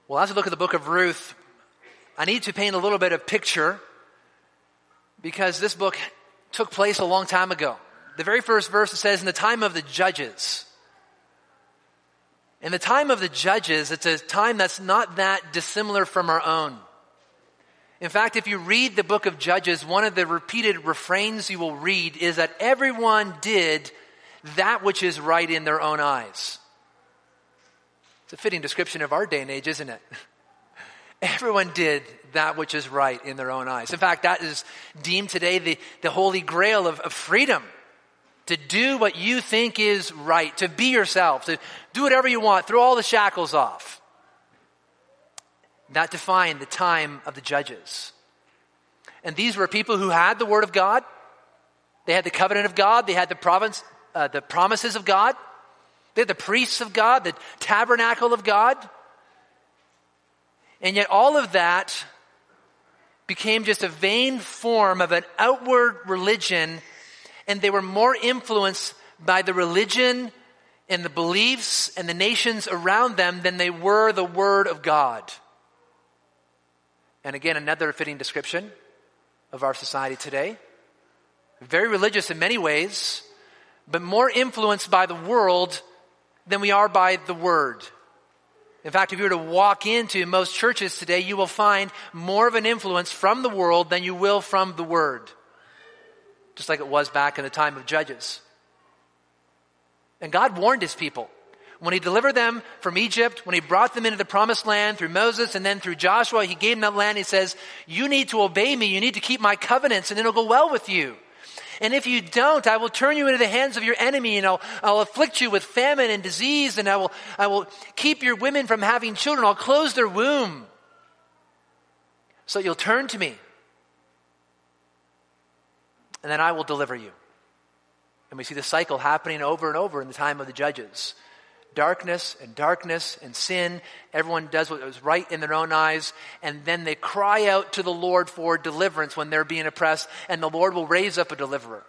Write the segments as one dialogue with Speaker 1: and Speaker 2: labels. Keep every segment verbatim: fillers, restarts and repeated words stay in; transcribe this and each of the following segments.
Speaker 1: Well, as we look at the book of Ruth, I need to paint a little bit of picture because this book took place a long time ago. The very first verse, it says, in the time of the judges. In the time of the judges, it's a time that's not that dissimilar from our own. In fact, if you read the book of Judges, one of the repeated refrains you will read is that everyone did that which is right in their own eyes. It's a fitting description of our day and age, isn't it? Everyone did that which is right in their own eyes. In fact, that is deemed today the, the holy grail of, of freedom. To do what you think is right. To be yourself. To do whatever you want. Throw all the shackles off. That defined the time of the judges. And these were people who had the word of God. They had the covenant of God. They had the province, uh, the promises of God. They had the priests of God, the tabernacle of God. And yet all of that became just a vain form of an outward religion, and they were more influenced by the religion and the beliefs and the nations around them than they were the word of God. And again, another fitting description of our society today. Very religious in many ways, but more influenced by the world than we are by the word. In fact, if you were to walk into most churches today, you will find more of an influence from the world than you will from the word. Just like it was back in the time of Judges. And God warned his people. When he delivered them from Egypt, when he brought them into the promised land through Moses and then through Joshua, he gave them that land. He says, you need to obey me. You need to keep my covenants and it'll go well with you. And if you don't, I will turn you into the hands of your enemy, and I'll, I'll afflict you with famine and disease, and I will, I will keep your women from having children. I'll close their womb so you'll turn to me. And then I will deliver you. And we see the cycle happening over and over in the time of the judges. Darkness and darkness and sin. Everyone does what is right in their own eyes. And then they cry out to the Lord for deliverance when they're being oppressed. And the Lord will raise up a deliverer.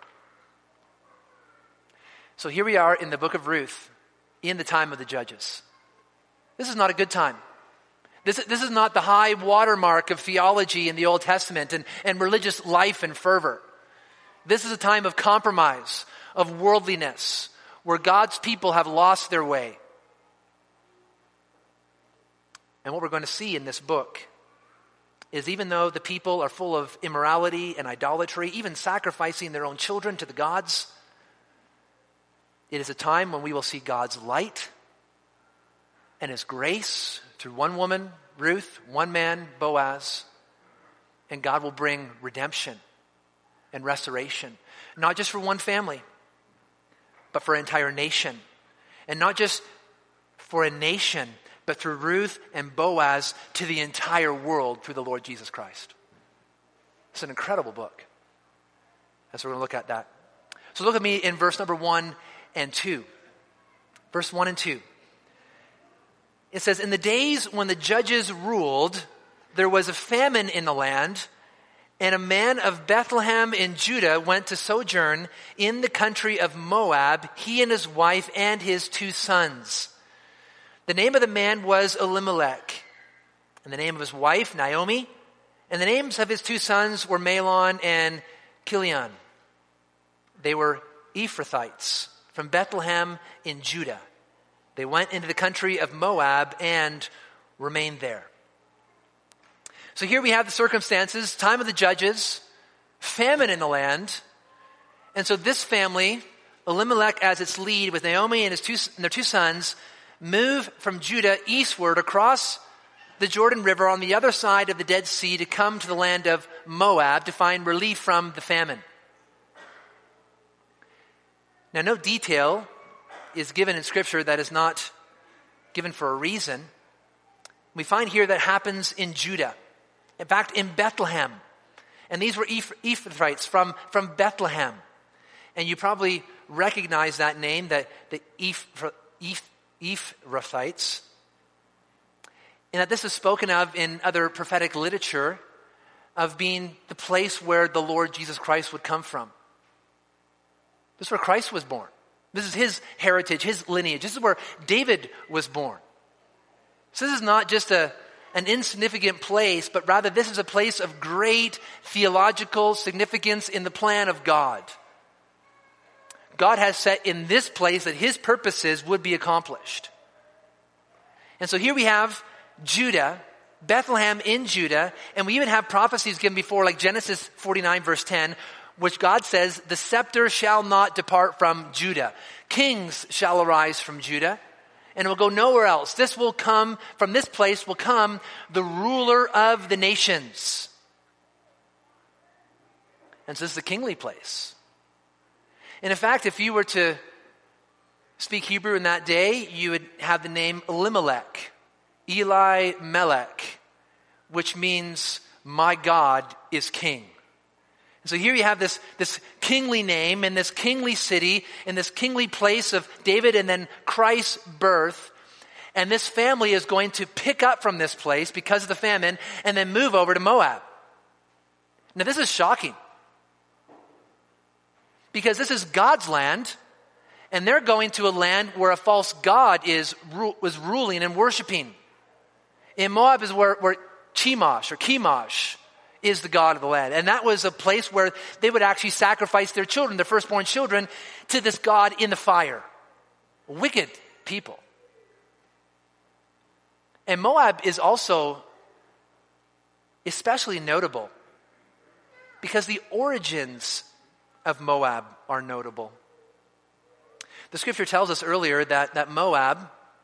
Speaker 1: So here we are in the book of Ruth, in the time of the judges. This is not a good time. This, this is not the high watermark of theology in the Old Testament and, and religious life and fervor. This is a time of compromise, of worldliness, where God's people have lost their way. And what we're going to see in this book is even though the people are full of immorality and idolatry, even sacrificing their own children to the gods, it is a time when we will see God's light and his grace through one woman, Ruth, one man, Boaz, and God will bring redemption and restoration, not just for one family, but for an entire nation. And not just for a nation, but through Ruth and Boaz to the entire world through the Lord Jesus Christ. It's an incredible book. As we're going to look at that. So look at me in verse number one and two. Verse one and two. It says, in the days when the judges ruled, there was a famine in the land, and a man of Bethlehem in Judah went to sojourn in the country of Moab, he and his wife and his two sons. The name of the man was Elimelech, and the name of his wife, Naomi, and the names of his two sons were Mahlon and Chilion. They were Ephrathites from Bethlehem in Judah. They went into the country of Moab and remained there. So here we have the circumstances, time of the judges, famine in the land. And so this family, Elimelech as its lead with Naomi and his two, and their two sons, move from Judah eastward across the Jordan River on the other side of the Dead Sea to come to the land of Moab to find relief from the famine. Now, no detail is given in Scripture that is not given for a reason. We find here that happens in Judah. In fact, in Bethlehem. And these were Ephrathites from, from Bethlehem. And you probably recognize that name, that the Ephrathites. And that this is spoken of in other prophetic literature of being the place where the Lord Jesus Christ would come from. This is where Christ was born. This is his heritage, his lineage. This is where David was born. So this is not just a an insignificant place, but rather this is a place of great theological significance in the plan of God. God has set in this place that his purposes would be accomplished. And so here we have Judah, Bethlehem in Judah, and we even have prophecies given before, like Genesis forty-nine verse ten, which God says, the scepter shall not depart from Judah. Kings shall arise from Judah, and it will go nowhere else. This will come, from this place will come the ruler of the nations. And so this is the kingly place. And in fact, if you were to speak Hebrew in that day, you would have the name Elimelech, Eli Melech, which means my God is king. And so here you have this, this kingly name in this kingly city, in this kingly place of David and then Christ's birth. And this family is going to pick up from this place because of the famine and then move over to Moab. Now this is shocking. Because this is God's land, and they're going to a land where a false god is was ruling and worshiping. In Moab is where, where Chemosh or Chemosh is the god of the land. And that was a place where they would actually sacrifice their children, their firstborn children, to this god in the fire. Wicked people. And Moab is also especially notable because the origins of Moab are notable. The scripture tells us earlier that, that Moab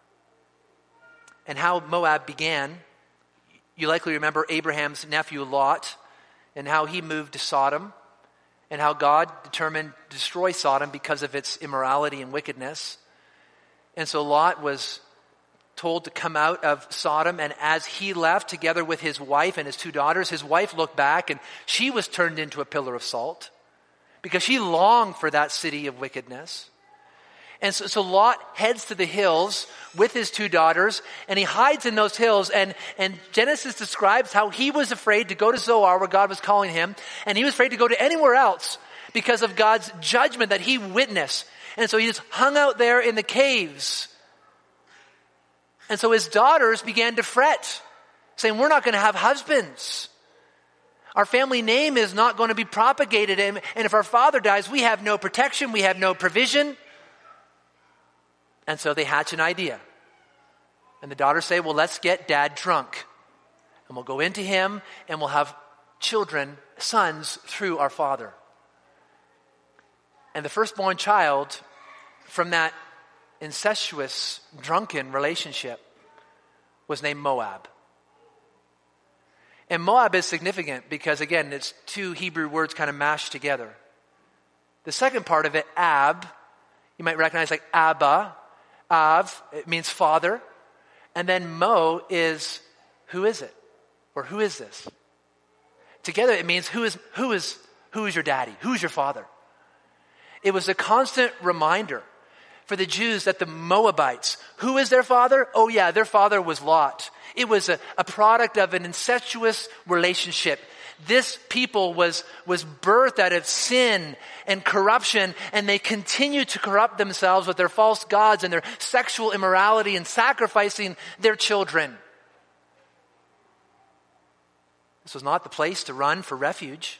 Speaker 1: and how Moab began. You likely remember Abraham's nephew Lot and how he moved to Sodom and how God determined to destroy Sodom because of its immorality and wickedness. And so Lot was told to come out of Sodom, and as he left together with his wife and his two daughters, his wife looked back and she was turned into a pillar of salt because she longed for that city of wickedness. And so, so Lot heads to the hills with his two daughters, and he hides in those hills. And, and Genesis describes how he was afraid to go to Zoar, where God was calling him, and he was afraid to go to anywhere else because of God's judgment that he witnessed. And so he just hung out there in the caves. And so his daughters began to fret, saying, we're not going to have husbands. Our family name is not going to be propagated. And, and if our father dies, we have no protection, we have no provision. And so they hatch an idea. And the daughters say, well, let's get dad drunk. And we'll go into him and we'll have children, sons, through our father. And the firstborn child from that incestuous, drunken relationship was named Moab. And Moab is significant because, again, it's two Hebrew words kind of mashed together. The second part of it, Ab, you might recognize like Abba. Av, it means father. And then Mo is, who is it? Or who is this? Together it means who is, who is, who is your daddy? Who's your father? It was a constant reminder for the Jews that the Moabites, who is their father? Oh yeah, their father was Lot. It was a, a product of an incestuous relationship. This people was, was birthed out of sin and corruption, and they continue to corrupt themselves with their false gods and their sexual immorality and sacrificing their children. This was not the place to run for refuge.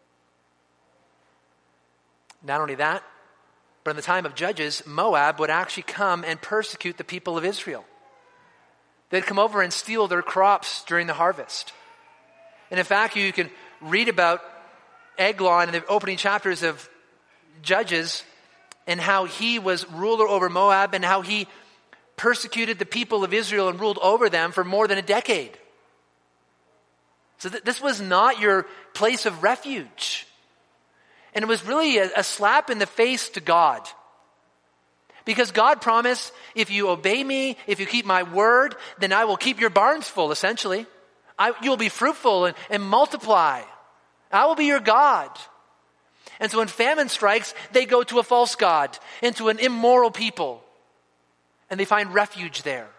Speaker 1: Not only that, but in the time of Judges, Moab would actually come and persecute the people of Israel. They'd come over and steal their crops during the harvest. And in fact, you can read about Eglon in the opening chapters of Judges and how he was ruler over Moab and how he persecuted the people of Israel and ruled over them for more than a decade. So th- this was not your place of refuge. And it was really a, a slap in the face to God. Because God promised, if you obey me, if you keep my word, then I will keep your barns full, essentially. I, you'll be fruitful and, and multiply. I will be your God. And so when famine strikes, they go to a false god, into an immoral people. And they find refuge there.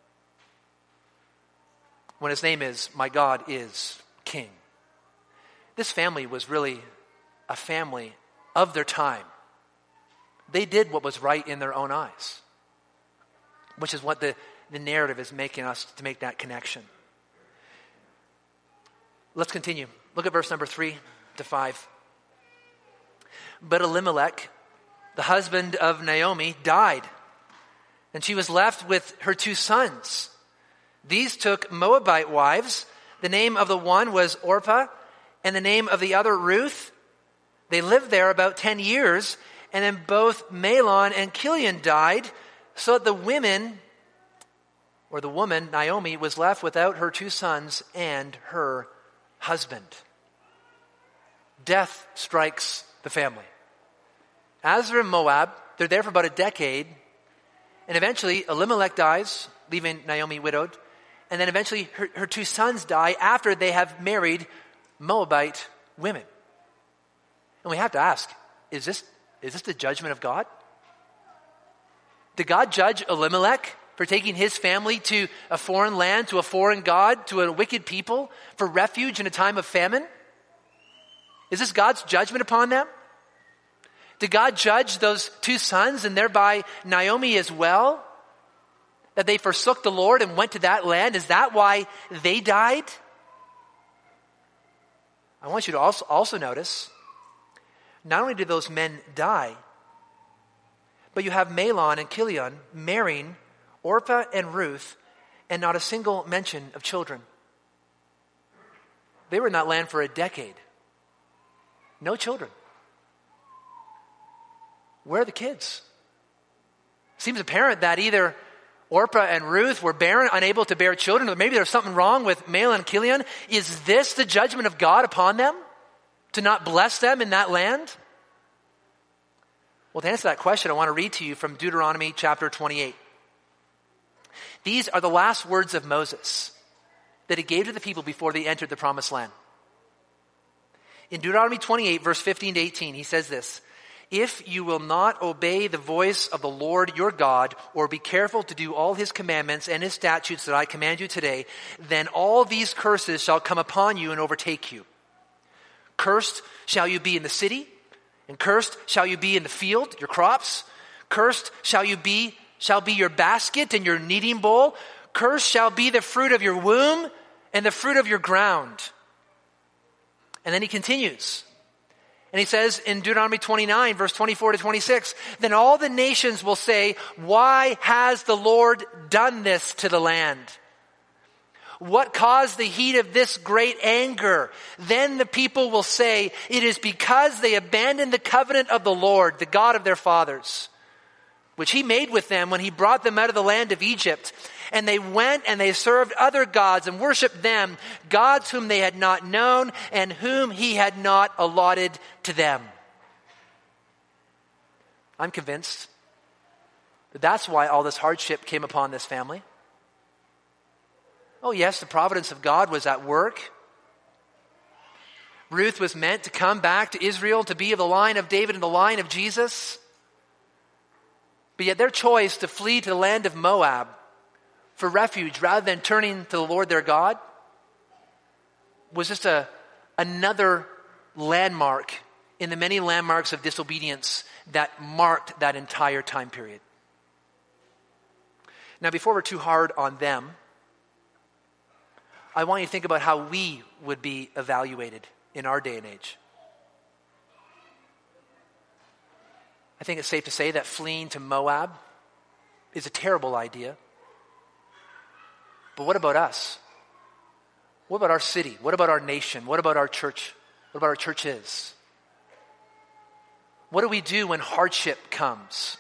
Speaker 1: When his name is, my God is King. This family was really a family of their time. They did what was right in their own eyes. Which is what the, the narrative is making us to make that connection. Let's continue. Look at verse number three to five. But Elimelech, the husband of Naomi, died, and she was left with her two sons. These took Moabite wives. The name of the one was Orpah, and the name of the other Ruth. They lived there about ten years, and then both Mahlon and Chilion died, so that the women, or the woman, Naomi, was left without her two sons and her husband. Death strikes the family. As they're in Moab, they're there for about a decade, and eventually Elimelech dies, leaving Naomi widowed, and then eventually her, her two sons die after they have married Moabite women. And we have to ask, is this, is this the judgment of God? Did God judge Elimelech for taking his family to a foreign land, to a foreign god, to a wicked people, for refuge in a time of famine? Is this God's judgment upon them? Did God judge those two sons and thereby Naomi as well? That they forsook the Lord and went to that land? Is that why they died? I want you to also, also notice, not only did those men die, but you have Mahlon and Chilion marrying Orpah and Ruth, and not a single mention of children. They were in that land for a decade. No children. Where are the kids? Seems apparent that either Orpah and Ruth were barren, unable to bear children, or maybe there's something wrong with Mahlon and Chilion. Is this the judgment of God upon them? To not bless them in that land? Well, to answer that question, I want to read to you from Deuteronomy chapter twenty-eight. These are the last words of Moses that he gave to the people before they entered the promised land. In Deuteronomy twenty-eight, verse fifteen to eighteen, he says this: if you will not obey the voice of the Lord your God, or be careful to do all his commandments and his statutes that I command you today, then all these curses shall come upon you and overtake you. Cursed shall you be in the city, and cursed shall you be in the field, your crops. Cursed shall you be, shall be your basket and your kneading bowl. Cursed shall be the fruit of your womb and the fruit of your ground. And then he continues. And he says in Deuteronomy twenty-nine, verse twenty-four to twenty-six, then all the nations will say, why has the Lord done this to the land? What caused the heat of this great anger? Then the people will say, it is because they abandoned the covenant of the Lord, the God of their fathers, which he made with them when he brought them out of the land of Egypt. And they went and they served other gods and worshiped them, gods whom they had not known and whom he had not allotted to them. I'm convinced that that's why all this hardship came upon this family. Oh yes, the providence of God was at work. Ruth was meant to come back to Israel to be of the line of David and the line of Jesus. But yet their choice to flee to the land of Moab for refuge rather than turning to the Lord their God was just a, another landmark in the many landmarks of disobedience that marked that entire time period. Now, before we're too hard on them, I want you to think about how we would be evaluated in our day and age. I think it's safe to say that fleeing to Moab is a terrible idea. But what about us? What about our city? What about our nation? What about our church? What about our churches? What do we do when hardship comes?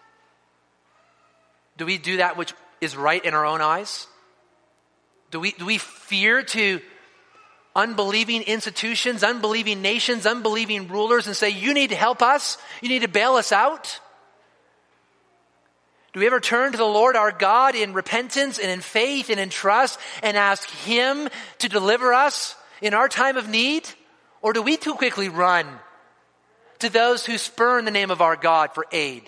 Speaker 1: Do we do that which is right in our own eyes? Do we, do we fear to unbelieving institutions, unbelieving nations, unbelieving rulers and say, you need to help us? You need to bail us out? Do we ever turn to the Lord our God in repentance and in faith and in trust and ask him to deliver us in our time of need? Or do we too quickly run to those who spurn the name of our God for aid?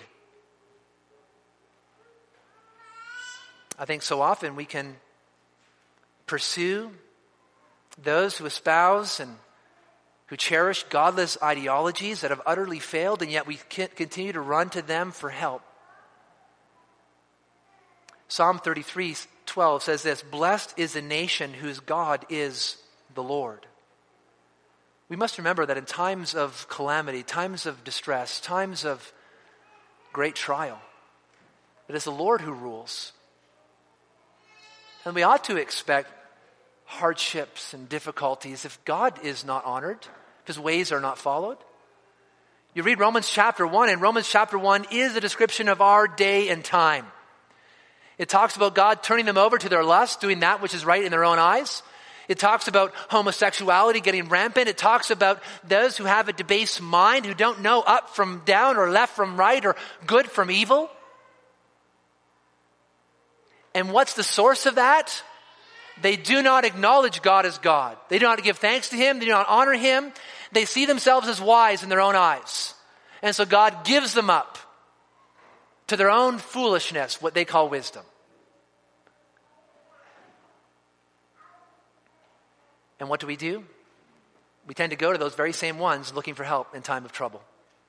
Speaker 1: I think so often we can pursue those who espouse and who cherish godless ideologies that have utterly failed, and yet we continue to run to them for help. Psalm thirty-three twelve says this: blessed is the nation whose God is the Lord. We must remember that in times of calamity, times of distress, times of great trial, it is the Lord who rules. And we ought to expect hardships and difficulties if God is not honored, if his ways are not followed. You read Romans chapter one, and Romans chapter one is a description of our day and time. It talks about God turning them over to their lust, doing that which is right in their own eyes. It talks about homosexuality getting rampant. It talks about those who have a debased mind, who don't know up from down or left from right or good from evil. And what's the source of that? They do not acknowledge God as God. They do not give thanks to him. They do not honor him. They see themselves as wise in their own eyes. And so God gives them up to their own foolishness, what they call wisdom. And what do we do? We tend to go to those very same ones looking for help in time of trouble.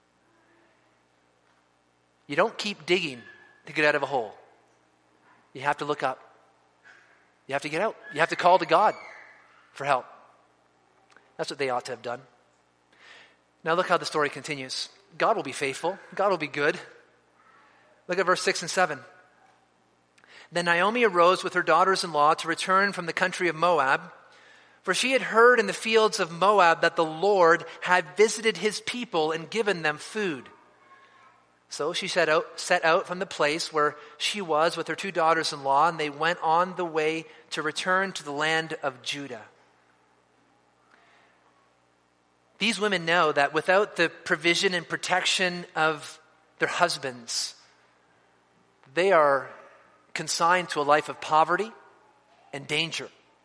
Speaker 1: You don't keep digging to get out of a hole. You have to look up. You have to get out. You have to call to God for help. That's what they ought to have done. Now look how the story continues. God will be faithful. God will be good. Look at verse six and seven. Then Naomi arose with her daughters-in-law to return from the country of Moab, for she had heard in the fields of Moab that the Lord had visited his people and given them food. So she set out, set out from the place where she was with her two daughters-in-law, and they went on the way to return to the land of Judah. These women know that without the provision and protection of their husbands, they are consigned to a life of poverty and danger.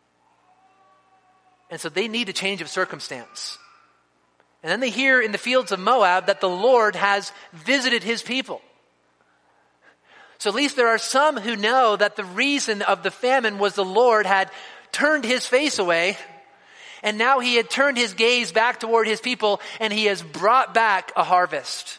Speaker 1: And so they need a change of circumstance. And then they hear in the fields of Moab that the Lord has visited his people. So at least there are some who know that the reason of the famine was the Lord had turned his face away, and now he had turned his gaze back toward his people, and he has brought back a harvest.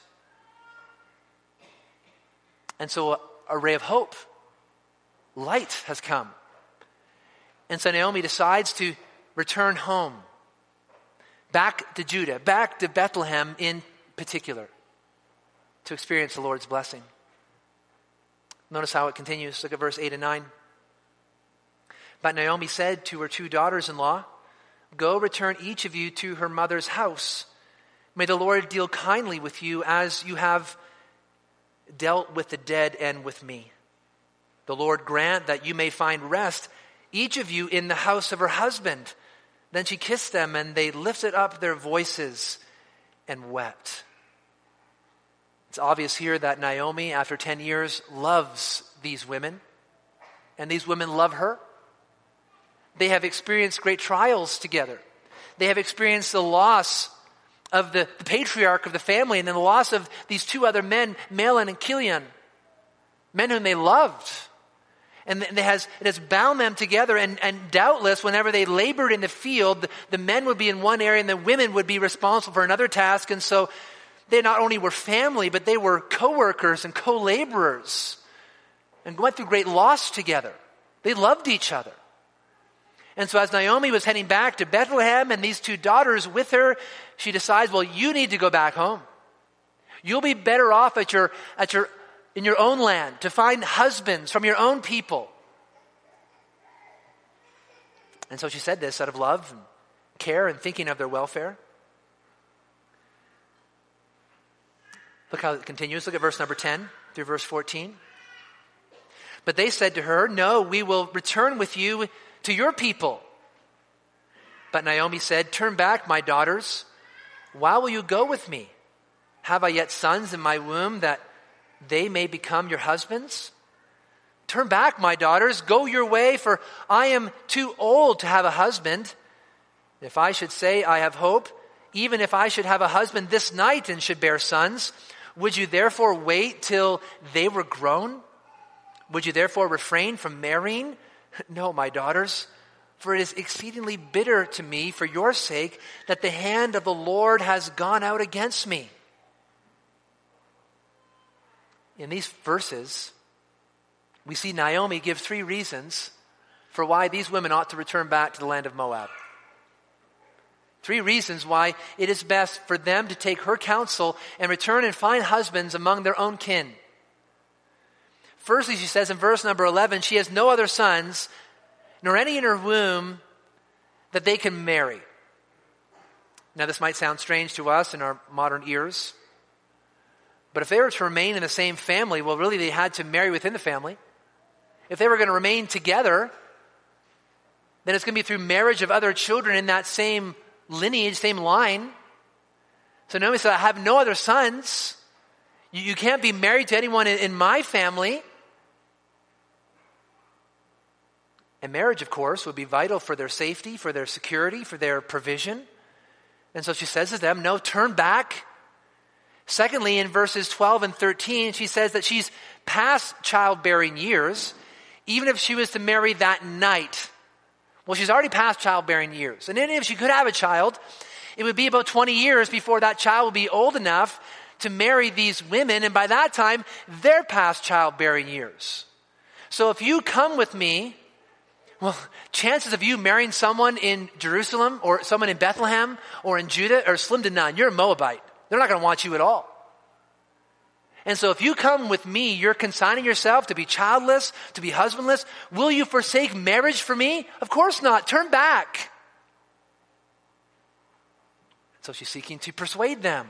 Speaker 1: And so a, a ray of hope, light has come. And so Naomi decides to return home, back to Judah, back to Bethlehem in particular, to experience the Lord's blessing. Notice how it continues. Look at verse eight and nine. But Naomi said to her two daughters-in-law, "Go, return each of you to her mother's house. May the Lord deal kindly with you as you have dealt with the dead and with me. The Lord grant that you may find rest, each of you in the house of her husband." Then she kissed them, and they lifted up their voices and wept. It's obvious here that Naomi, after ten years, loves these women, and these women love her. They have experienced great trials together. They have experienced the loss of the, the patriarch of the family, and then the loss of these two other men, Mahlon and Chilion, men whom they loved. And it has, it has bound them together, and, and doubtless whenever they labored in the field, the, the men would be in one area and the women would be responsible for another task. And so they not only were family, but they were co-workers and co-laborers and went through great loss together. They loved each other. And so as Naomi was heading back to Bethlehem and these two daughters with her, she decides, well, you need to go back home. You'll be better off at your, at your, in your own land, to find husbands from your own people. And so she said this out of love and care and thinking of their welfare. Look how it continues. Look at verse number ten through verse fourteen. But they said to her, "No, we will return with you to your people." But Naomi said, "Turn back, my daughters. Why will you go with me? Have I yet sons in my womb that they may become your husbands? Turn back, my daughters, go your way, for I am too old to have a husband. If I should say I have hope, even if I should have a husband this night and should bear sons, would you therefore wait till they were grown? Would you therefore refrain from marrying? No, my daughters, for it is exceedingly bitter to me for your sake that the hand of the Lord has gone out against me." In these verses, we see Naomi give three reasons for why these women ought to return back to the land of Moab. Three reasons why it is best for them to take her counsel and return and find husbands among their own kin. Firstly, she says in verse number eleven, she has no other sons, nor any in her womb that they can marry. Now, this might sound strange to us in our modern ears, but if they were to remain in the same family, well, really they had to marry within the family. If they were going to remain together, then it's going to be through marriage of other children in that same lineage, same line. So Naomi said, I have no other sons. You, you can't be married to anyone in, in my family. And marriage, of course, would be vital for their safety, for their security, for their provision. And so she says to them, no, turn back. Secondly, in verses twelve and thirteen, she says that she's past childbearing years, even if she was to marry that night. Well, she's already past childbearing years. And then if she could have a child, it would be about twenty years before that child would be old enough to marry these women. And by that time, they're past childbearing years. So if you come with me, well, chances of you marrying someone in Jerusalem or someone in Bethlehem or in Judah are slim to none. You're a Moabite. They're not going to want you at all. And so if you come with me, you're consigning yourself to be childless, to be husbandless. Will you forsake marriage for me? Of course not. Turn back. So she's seeking to persuade them.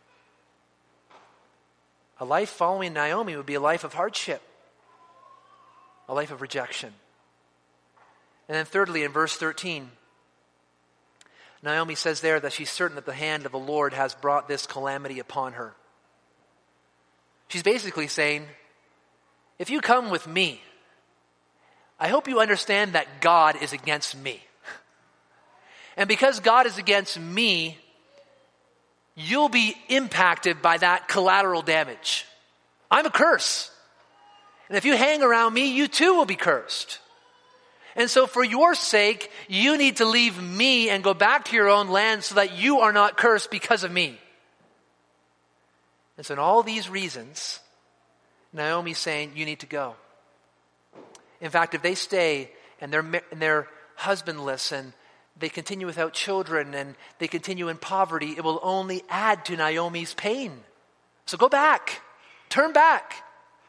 Speaker 1: A life following Naomi would be a life of hardship, a life of rejection. And then thirdly, in verse thirteen, Naomi says there that she's certain that the hand of the Lord has brought this calamity upon her. She's basically saying, if you come with me, I hope you understand that God is against me. And because God is against me, you'll be impacted by that collateral damage. I'm a curse. And if you hang around me, you too will be cursed. And so for your sake, you need to leave me and go back to your own land so that you are not cursed because of me. And so in all these reasons, Naomi's saying, you need to go. In fact, if they stay and they're, and they're husbandless and they continue without children and they continue in poverty, it will only add to Naomi's pain. So go back. Turn back.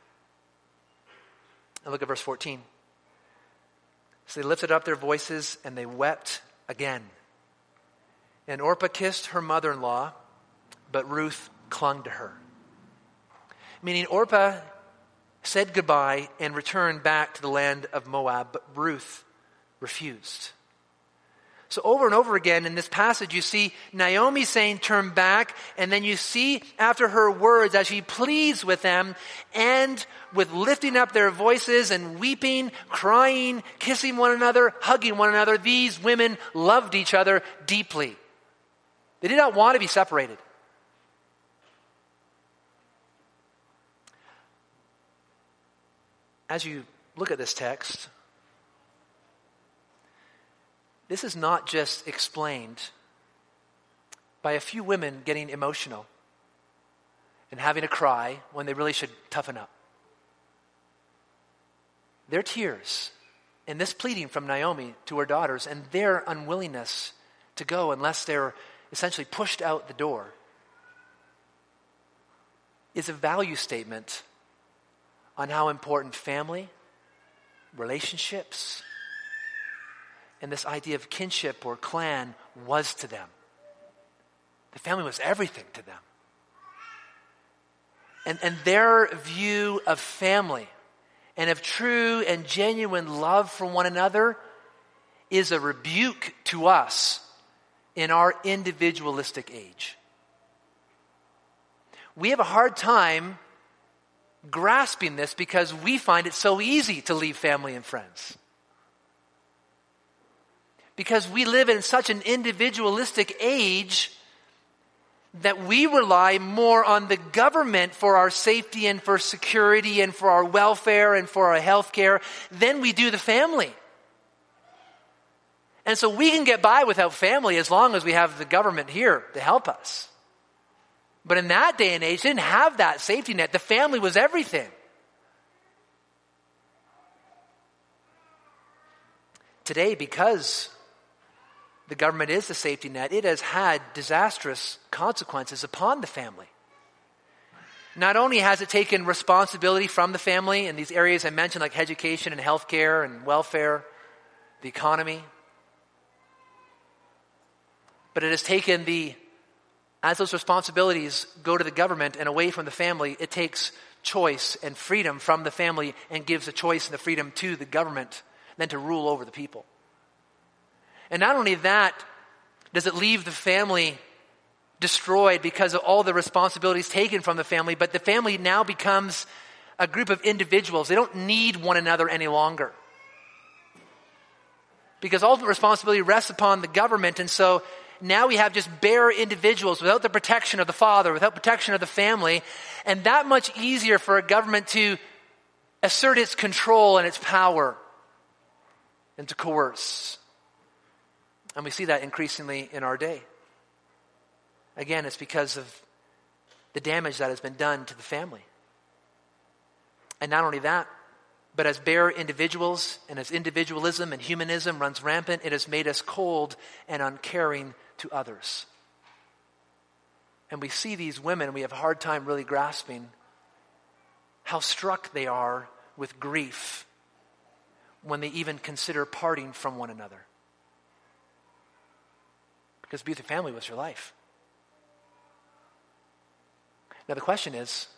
Speaker 1: And look at verse fourteen. So they lifted up their voices and they wept again. And Orpah kissed her mother-in-law, but Ruth clung to her. Meaning Orpah said goodbye and returned back to the land of Moab, but Ruth refused. So over and over again in this passage, you see Naomi saying, turn back. And then you see after her words as she pleads with them and with lifting up their voices and weeping, crying, kissing one another, hugging one another. These women loved each other deeply. They did not want to be separated. As you look at this text, this is not just explained by a few women getting emotional and having a cry when they really should toughen up. Their tears and this pleading from Naomi to her daughters and their unwillingness to go unless they're essentially pushed out the door is a value statement on how important family, relationships, and this idea of kinship or clan was to them. The family was everything to them. And, and their view of family and of true and genuine love for one another is a rebuke to us in our individualistic age. We have a hard time grasping this because we find it so easy to leave family and friends. Because we live in such an individualistic age that we rely more on the government for our safety and for security and for our welfare and for our health care than we do the family. And so we can get by without family as long as we have the government here to help us. But in that day and age, they didn't have that safety net. The family was everything. Today, because the government is the safety net, it has had disastrous consequences upon the family. Not only has it taken responsibility from the family in these areas I mentioned, like education and healthcare and welfare, the economy, but it has taken the, as those responsibilities go to the government and away from the family, it takes choice and freedom from the family and gives the choice and the freedom to the government then to rule over the people. And not only that, does it leave the family destroyed because of all the responsibilities taken from the family, but the family now becomes a group of individuals. They don't need one another any longer. Because all the responsibility rests upon the government, and so now we have just bare individuals without the protection of the father, without protection of the family, and that much easier for a government to assert its control and its power and to coerce. And we see that increasingly in our day. Again, it's because of the damage that has been done to the family. And not only that, but as bare individuals and as individualism and humanism runs rampant, it has made us cold and uncaring to others. And we see these women, and we have a hard time really grasping how struck they are with grief when they even consider parting from one another. Because being with your family was your life. Now the question is,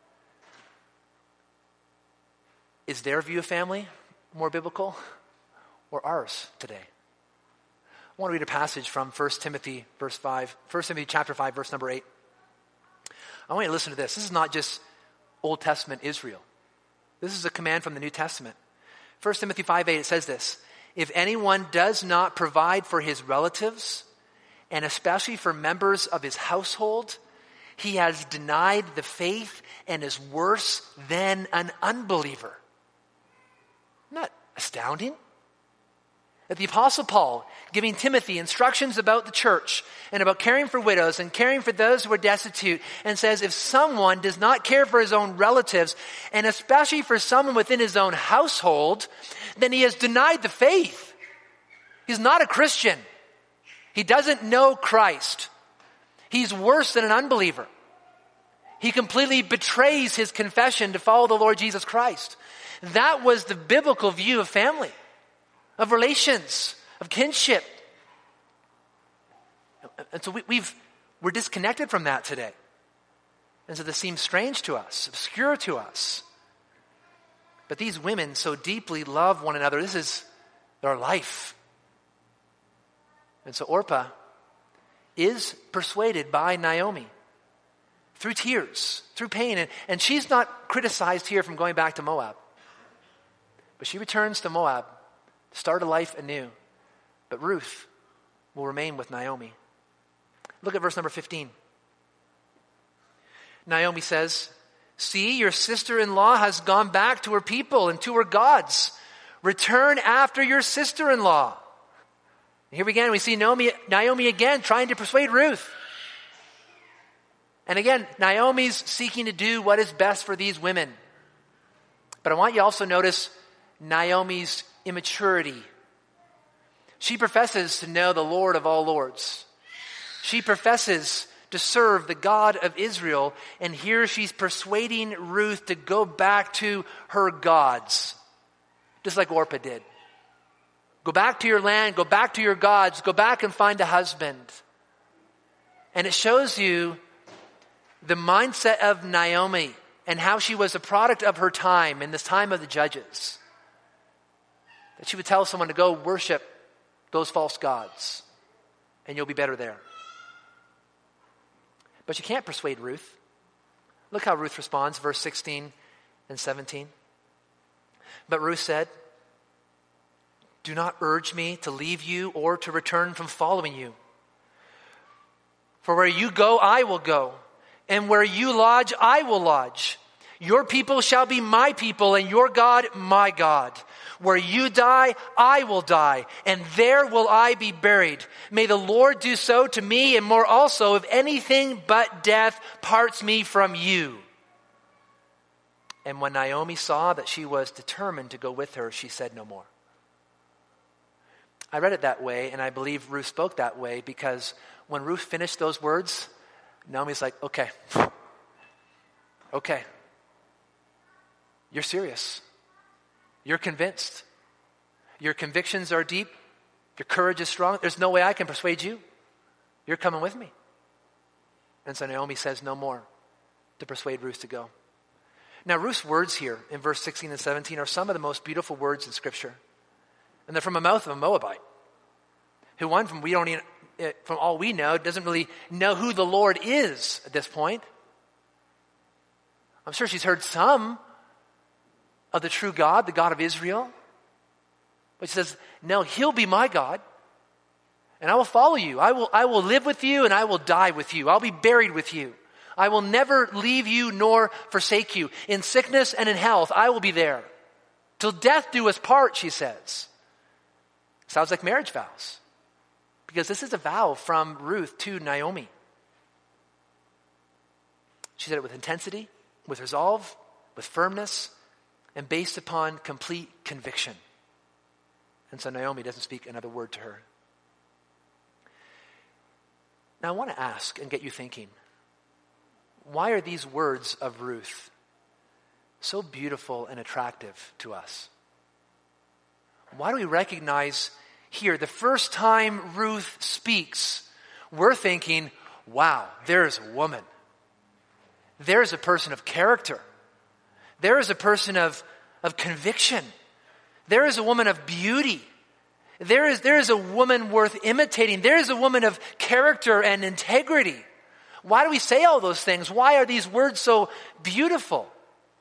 Speaker 1: is their view of family more biblical or ours today? I want to read a passage from First Timothy verse five, First Timothy chapter five, verse number eight. I want you to listen to this. This is not just Old Testament Israel. This is a command from the New Testament. First Timothy five eight, it says this: if anyone does not provide for his relatives, and especially for members of his household, he has denied the faith and is worse than an unbeliever. Isn't that astounding? That the Apostle Paul, giving Timothy instructions about the church and about caring for widows and caring for those who are destitute, and says if someone does not care for his own relatives, and especially for someone within his own household, then he has denied the faith. He's not a Christian. He doesn't know Christ. He's worse than an unbeliever. He completely betrays his confession to follow the Lord Jesus Christ. That was the biblical view of family, of relations, of kinship. And so we, we've, we're disconnected from that today. And so this seems strange to us, obscure to us. But these women so deeply love one another. This is their life. And so Orpah is persuaded by Naomi through tears, through pain. And, and she's not criticized here from going back to Moab. But she returns to Moab to start a life anew. But Ruth will remain with Naomi. Look at verse number fifteen. Naomi says, "See, your sister-in-law has gone back to her people and to her gods. Return after your sister-in-law." Here again, we see Naomi, Naomi again trying to persuade Ruth. And again, Naomi's seeking to do what is best for these women. But I want you to also notice Naomi's immaturity. She professes to know the Lord of all lords. She professes to serve the God of Israel, and here she's persuading Ruth to go back to her gods, just like Orpah did. Go back to your land, go back to your gods, go back and find a husband. And it shows you the mindset of Naomi and how she was a product of her time in this time of the judges. That she would tell someone to go worship those false gods and you'll be better there. But you can't persuade Ruth. Look how Ruth responds, verse sixteen and seventeen. But Ruth said, "Do not urge me to leave you or to return from following you. For where you go, I will go, and where you lodge, I will lodge. Your people shall be my people, and your God, my God. Where you die, I will die, and there will I be buried. May the Lord do so to me, and more also, if anything but death parts me from you." And when Naomi saw that she was determined to go with her, she said no more. I read it that way, and I believe Ruth spoke that way because when Ruth finished those words, Naomi's like, okay, okay, you're serious. You're convinced. Your convictions are deep. Your courage is strong. There's no way I can persuade you. You're coming with me. And so Naomi says no more to persuade Ruth to go. Now, Ruth's words here in verse sixteen and seventeen are some of the most beautiful words in Scripture. And they're from the mouth of a Moabite, who one, from we don't even, from all we know, doesn't really know who the Lord is at this point. I'm sure she's heard some of the true God, the God of Israel. But she says, no, he'll be my God, and I will follow you. I will, I will live with you, and I will die with you. I'll be buried with you. I will never leave you nor forsake you. In sickness and in health, I will be there. Till death do us part, she says. Sounds like marriage vows. Because this is a vow from Ruth to Naomi. She said it with intensity, with resolve, with firmness, and based upon complete conviction. And so Naomi doesn't speak another word to her. Now I want to ask and get you thinking, why are these words of Ruth so beautiful and attractive to us? Why do we recognize here, the first time Ruth speaks, we're thinking, wow, there's a woman. There's a person of character. There is a person of, of conviction. There is a woman of beauty. There is, there is a woman worth imitating. There is a woman of character and integrity. Why do we say all those things? Why are these words so beautiful?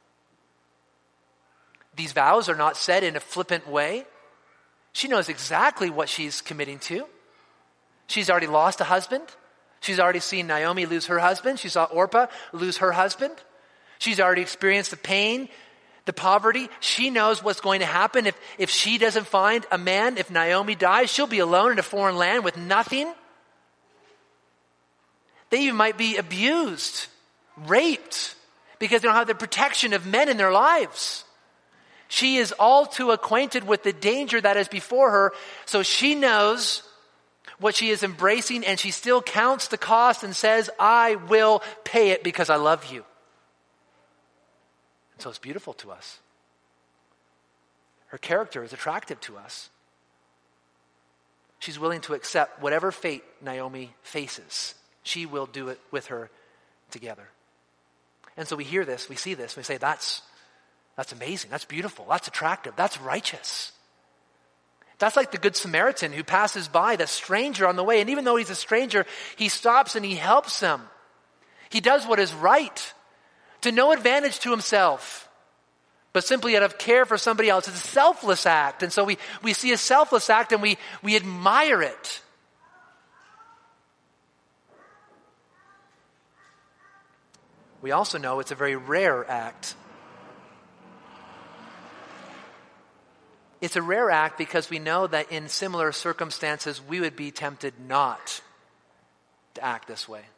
Speaker 1: These vows are not said in a flippant way. She knows exactly what she's committing to. She's already lost a husband. She's already seen Naomi lose her husband. She saw Orpah lose her husband. She's already experienced the pain, the poverty. She knows what's going to happen if, if she doesn't find a man. If Naomi dies, she'll be alone in a foreign land with nothing. They even might be abused, raped, because they don't have the protection of men in their lives. She is all too acquainted with the danger that is before her, so she knows what she is embracing, and she still counts the cost and says, I will pay it because I love you. And so it's beautiful to us. Her character is attractive to us. She's willing to accept whatever fate Naomi faces. She will do it with her together. And so we hear this, we see this, we say, that's That's amazing. That's beautiful. That's attractive. That's righteous. That's like the Good Samaritan who passes by the stranger on the way. And even though he's a stranger, he stops and he helps them. He does what is right to no advantage to himself, but simply out of care for somebody else. It's a selfless act. And so we, we see a selfless act and we, we admire it. We also know it's a very rare act. It's a rare act because we know that in similar circumstances, we would be tempted not to act this way.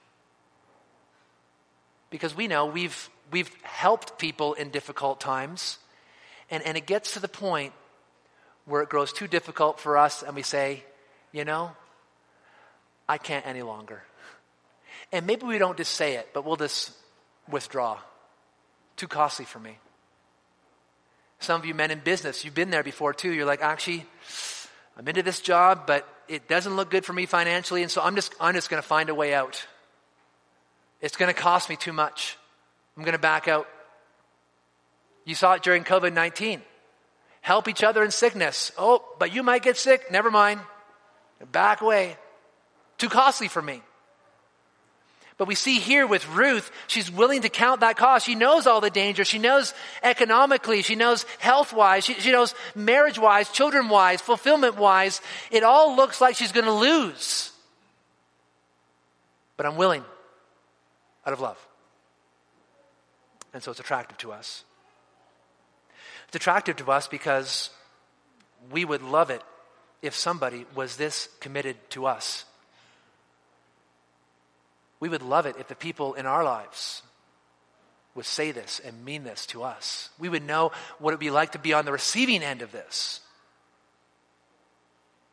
Speaker 1: Because we know we've we've helped people in difficult times, and, and it gets to the point where it grows too difficult for us, and we say, you know, I can't any longer. And maybe we don't just say it, but we'll just withdraw. Too costly for me. Some of you men in business, you've been there before too. You're like, actually, I'm into this job, but it doesn't look good for me financially, and so I'm just I'm just going to find a way out. It's going to cost me too much. I'm going to back out. You saw it during covid nineteen. Help each other in sickness. Oh, but you might get sick. Never mind. Back away. Too costly for me. But we see here with Ruth, she's willing to count that cost. She knows all the danger. She knows economically. She knows health-wise. She, she knows marriage-wise, children-wise, fulfillment-wise. It all looks like she's going to lose. But I'm willing out of love. And so it's attractive to us. It's attractive to us because we would love it if somebody was this committed to us. We would love it if the people in our lives would say this and mean this to us. We would know what it would be like to be on the receiving end of this.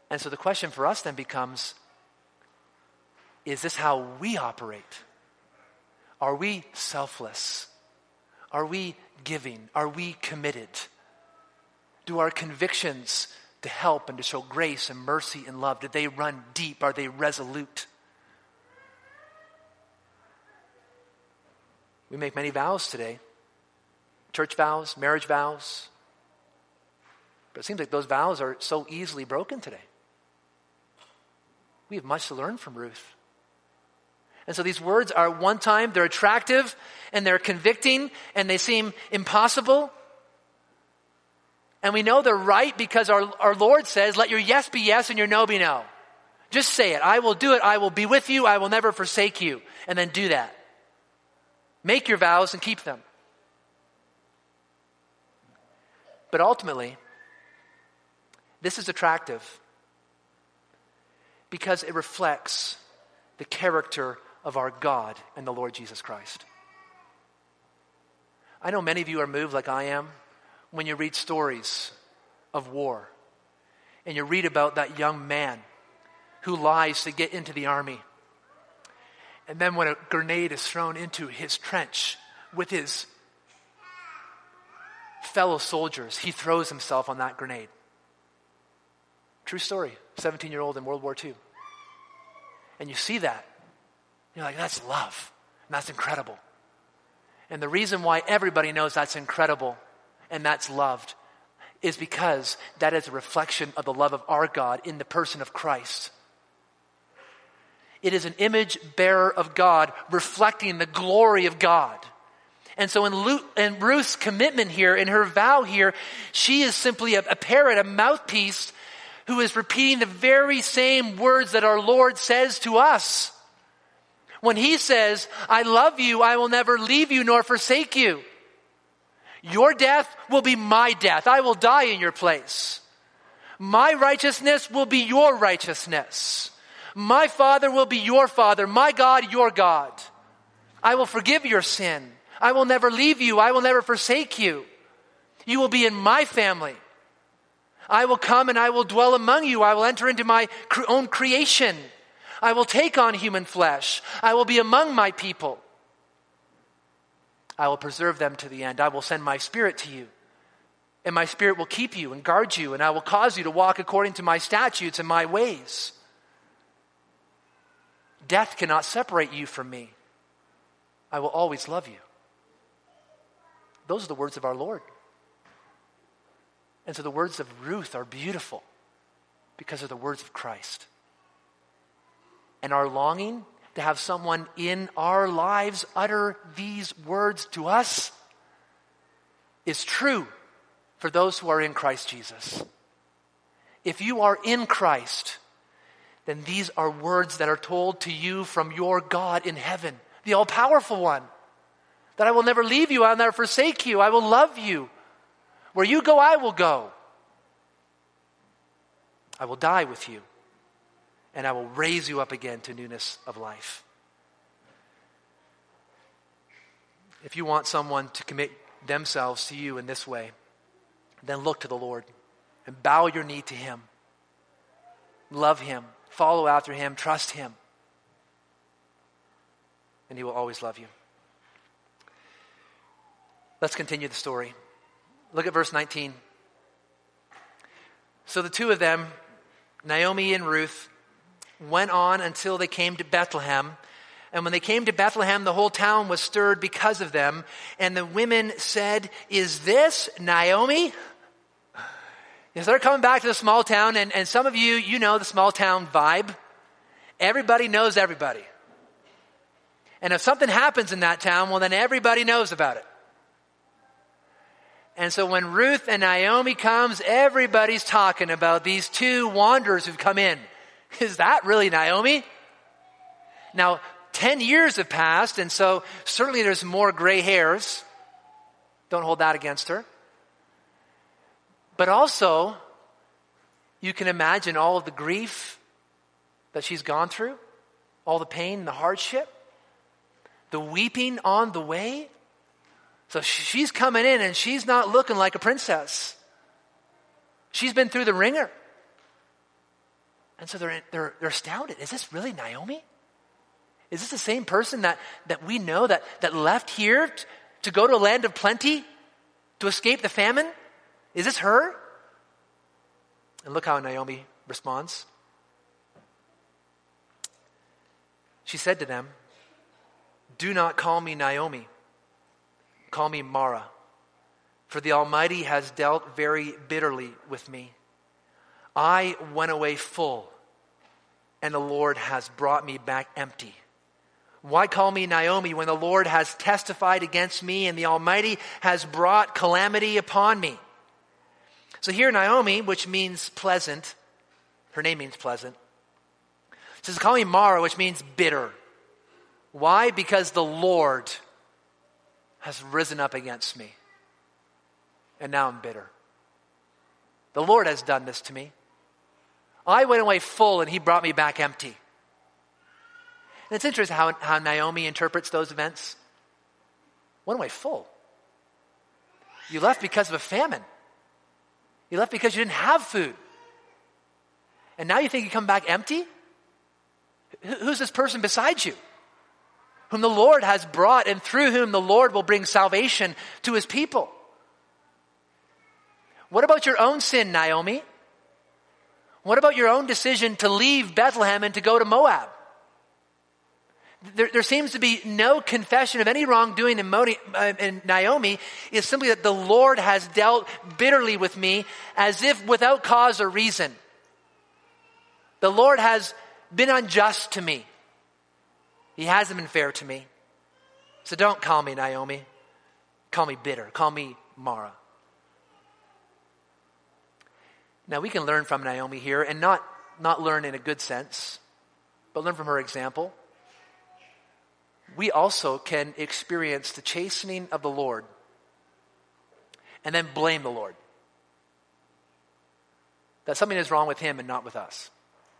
Speaker 1: And so the question for us then becomes, is this how we operate? Are we selfless? Are we giving? Are we committed? Do our convictions to help and to show grace and mercy and love, do they run deep? Are they resolute? We make many vows today. Church vows, marriage vows. But it seems like those vows are so easily broken today. We have much to learn from Ruth. And so these words are one time, they're attractive and they're convicting and they seem impossible. And we know they're right because our, our Lord says, let your yes be yes and your no be no. Just say it. I will do it. I will be with you. I will never forsake you. And then do that. Make your vows and keep them. But ultimately, this is attractive because it reflects the character of our God and the Lord Jesus Christ. I know many of you are moved like I am when you read stories of war and you read about that young man who lies to get into the army. And then when a grenade is thrown into his trench with his fellow soldiers, he throws himself on that grenade. True story, seventeen-year-old in World War Two. And you see that. You're like, that's love. And that's incredible. And the reason why everybody knows that's incredible and that's loved is because that is a reflection of the love of our God in the person of Christ. It is an image bearer of God reflecting the glory of God. And so in, Luke, in Ruth's commitment here, in her vow here, she is simply a, a parrot, a mouthpiece who is repeating the very same words that our Lord says to us. When he says, I love you, I will never leave you nor forsake you. Your death will be my death. I will die in your place. My righteousness will be your righteousness. My Father will be your Father. My God, your God. I will forgive your sin. I will never leave you. I will never forsake you. You will be in my family. I will come and I will dwell among you. I will enter into my own creation. I will take on human flesh. I will be among my people. I will preserve them to the end. I will send my Spirit to you. And my Spirit will keep you and guard you. And I will cause you to walk according to my statutes and my ways. Death cannot separate you from me. I will always love you. Those are the words of our Lord. And so the words of Ruth are beautiful because of the words of Christ. And our longing to have someone in our lives utter these words to us is true for those who are in Christ Jesus. If you are in Christ, then these are words that are told to you from your God in heaven, the all-powerful one, that I will never leave you, I will never forsake you, I will love you. Where you go, I will go. I will die with you, and I will raise you up again to newness of life. If you want someone to commit themselves to you in this way, then look to the Lord and bow your knee to him. Love him, follow after him, trust him, and he will always love you. Let's continue the story. Look at verse nineteen. So the two of them, Naomi and Ruth, went on until they came to Bethlehem. And when they came to Bethlehem, the whole town was stirred because of them. And the women said, is this Naomi? So they're coming back to the small town. And, and some of you, you know the small town vibe. Everybody knows everybody. And if something happens in that town, well, then everybody knows about it. And so when Ruth and Naomi comes, everybody's talking about these two wanderers who've come in. Is that really Naomi? Now, ten years have passed, and so certainly there's more gray hairs. Don't hold that against her. But also, you can imagine all of the grief that she's gone through, all the pain, the hardship, the weeping on the way. So she's coming in and she's not looking like a princess. She's been through the ringer. And so they're, they're, they're astounded. Is this really Naomi? Is this the same person that, that we know that, that left here t- to go to a land of plenty, to escape the famine? Is this her? And look how Naomi responds. She said to them, "Do not call me Naomi. Call me Mara, for the Almighty has dealt very bitterly with me. I went away full, and the Lord has brought me back empty. Why call me Naomi when the Lord has testified against me and the Almighty has brought calamity upon me?" So here Naomi, which means pleasant, her name means pleasant, says, "Call me Mara," which means bitter. Why? Because the Lord has risen up against me. And now I'm bitter. The Lord has done this to me. I went away full and he brought me back empty. And it's interesting how, how Naomi interprets those events. Went away full. You left because of a famine. You left because you didn't have food. And now you think you come back empty? Who's this person beside you? Whom the Lord has brought and through whom the Lord will bring salvation to his people. What about your own sin, Naomi? What about your own decision to leave Bethlehem and to go to Moab? There, there seems to be no confession of any wrongdoing in, Modi, uh, in Naomi. It's simply that the Lord has dealt bitterly with me as if without cause or reason. The Lord has been unjust to me. He hasn't been fair to me. So don't call me Naomi. Call me bitter. Call me Mara. Now we can learn from Naomi here, and not, not learn in a good sense, but learn from her example. We also can experience the chastening of the Lord and then blame the Lord. That something is wrong with him and not with us.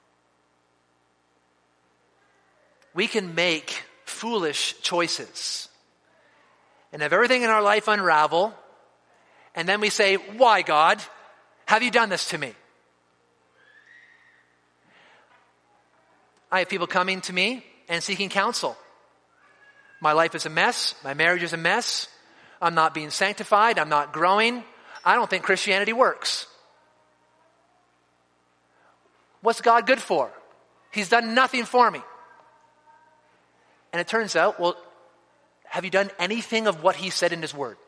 Speaker 1: We can make foolish choices and have everything in our life unravel, and then we say, "Why, God? Have you done this to me?" I have people coming to me and seeking counsel. My life is a mess. My marriage is a mess. I'm not being sanctified. I'm not growing. I don't think Christianity works. What's God good for? He's done nothing for me. And it turns out, well, have you done anything of what he said in his word?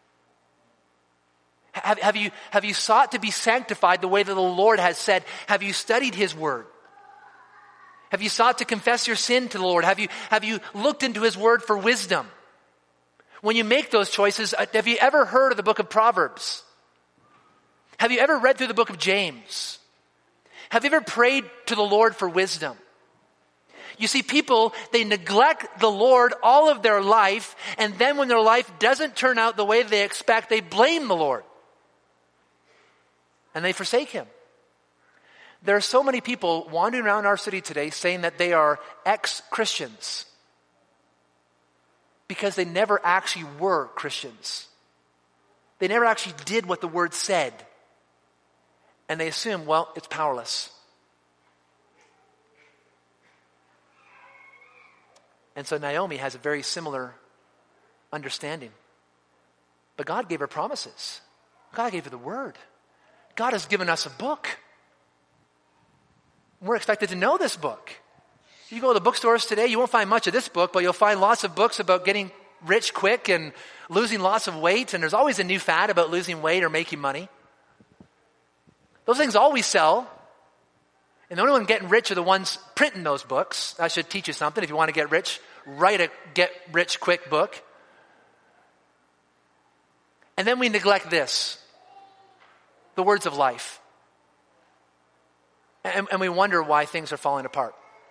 Speaker 1: Have, have, you, have you sought to be sanctified the way that the Lord has said? Have you studied his word? Have you sought to confess your sin to the Lord? Have you, have you looked into his word for wisdom? When you make those choices, have you ever heard of the book of Proverbs? Have you ever read through the book of James? Have you ever prayed to the Lord for wisdom? You see, people, they neglect the Lord all of their life, and then when their life doesn't turn out the way they expect, they blame the Lord. And they forsake him. There are so many people wandering around our city today saying that they are ex-Christians because they never actually were Christians. They never actually did what the word said. And they assume, well, it's powerless. And so Naomi has a very similar understanding. But God gave her promises. God gave her the word. God has given us a book. We're expected to know this book. You go to the bookstores today, you won't find much of this book, but you'll find lots of books about getting rich quick and losing lots of weight. And there's always a new fad about losing weight or making money. Those things always sell. And the only one getting rich are the ones printing those books. That should teach you something. If you want to get rich, write a get rich quick book. And then we neglect this, the words of life. And, and we wonder why things are falling apart.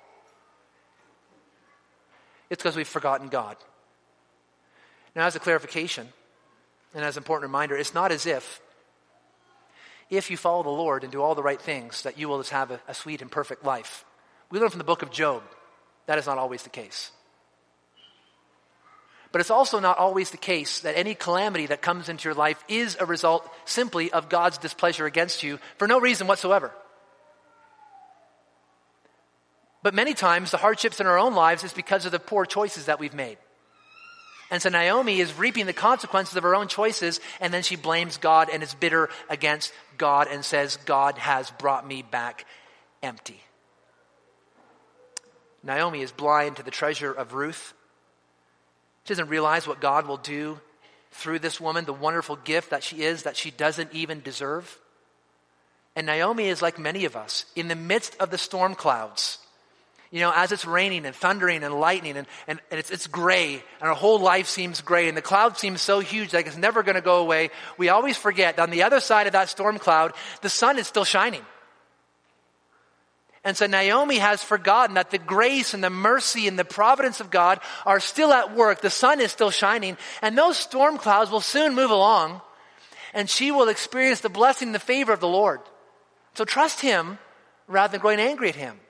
Speaker 1: It's because we've forgotten God. Now, as a clarification, and as an important reminder, it's not as if if you follow the Lord and do all the right things, that you will just have a, a sweet and perfect life. We learn from the book of Job, that is not always the case. But it's also not always the case that any calamity that comes into your life is a result simply of God's displeasure against you for no reason whatsoever. But many times the hardships in our own lives is because of the poor choices that we've made. And so Naomi is reaping the consequences of her own choices, and then she blames God and is bitter against God and says, God has brought me back empty. Naomi is blind to the treasure of Ruth. She doesn't realize what God will do through this woman, the wonderful gift that she is, that she doesn't even deserve. And Naomi is like many of us, in the midst of the storm clouds. You know, as it's raining and thundering and lightning and, and, and it's, it's gray, and our whole life seems gray, and the cloud seems so huge like it's never going to go away, we always forget that on the other side of that storm cloud, the sun is still shining. And so Naomi has forgotten that the grace and the mercy and the providence of God are still at work. The sun is still shining, and those storm clouds will soon move along, and she will experience the blessing and the favor of the Lord. So trust him rather than growing angry at him.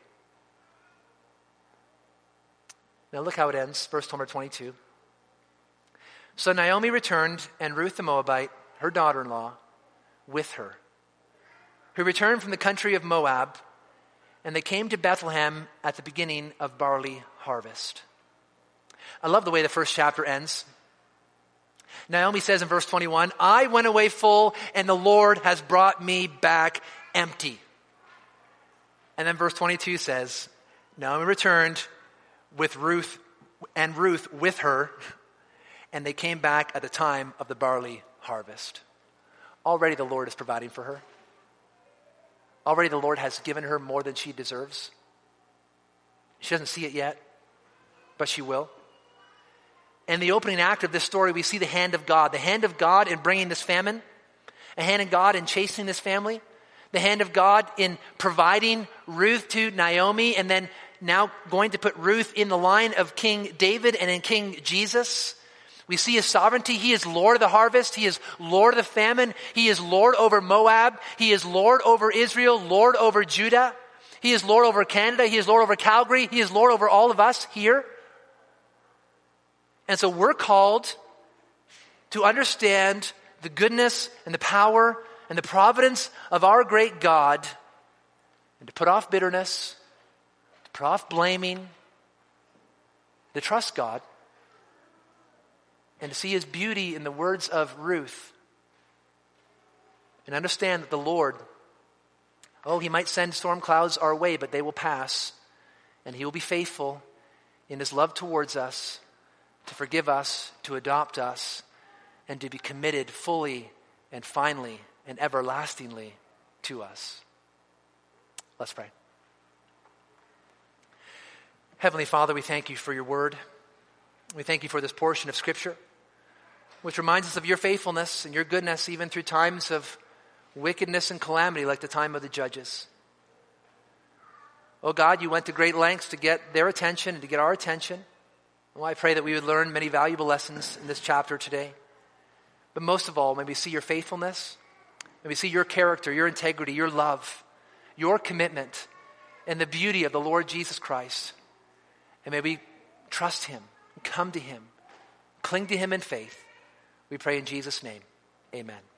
Speaker 1: Now look how it ends, verse number twenty-two. So Naomi returned, and Ruth the Moabite, her daughter-in-law, with her, who returned from the country of Moab, and they came to Bethlehem at the beginning of barley harvest. I love the way the first chapter ends. Naomi says in verse twenty-one, I went away full, and the Lord has brought me back empty. And then verse twenty-two says, Naomi returned with Ruth, and Ruth with her, and they came back at the time of the barley harvest. Already the Lord is providing for her. Already the Lord has given her more than she deserves. She doesn't see it yet, but she will. In the opening act of this story, we see the hand of God. The hand of God in bringing this famine. A hand of God in chastening this family. The hand of God in providing Ruth to Naomi, and then now going to put Ruth in the line of King David and in King Jesus. We see his sovereignty. He is Lord of the harvest. He is Lord of the famine. He is Lord over Moab. He is Lord over Israel, Lord over Judah. He is Lord over Canada. He is Lord over Calgary. He is Lord over all of us here. And so we're called to understand the goodness and the power and the providence of our great God, and to put off bitterness, to put off blaming, to trust God, and to see his beauty in the words of Ruth, and understand that the Lord, oh, he might send storm clouds our way, but they will pass, and he will be faithful in his love towards us, to forgive us, to adopt us, and to be committed fully and finally and everlastingly to us. Let's pray. Heavenly Father, we thank you for your word. We thank you for this portion of Scripture, which reminds us of your faithfulness and your goodness even through times of wickedness and calamity like the time of the judges. Oh God, you went to great lengths to get their attention and to get our attention. Well, I pray that we would learn many valuable lessons in this chapter today. But most of all, may we see your faithfulness, may we see your character, your integrity, your love, your commitment, and the beauty of the Lord Jesus Christ. And may we trust him, come to him, cling to him in faith. We pray in Jesus' name. Amen.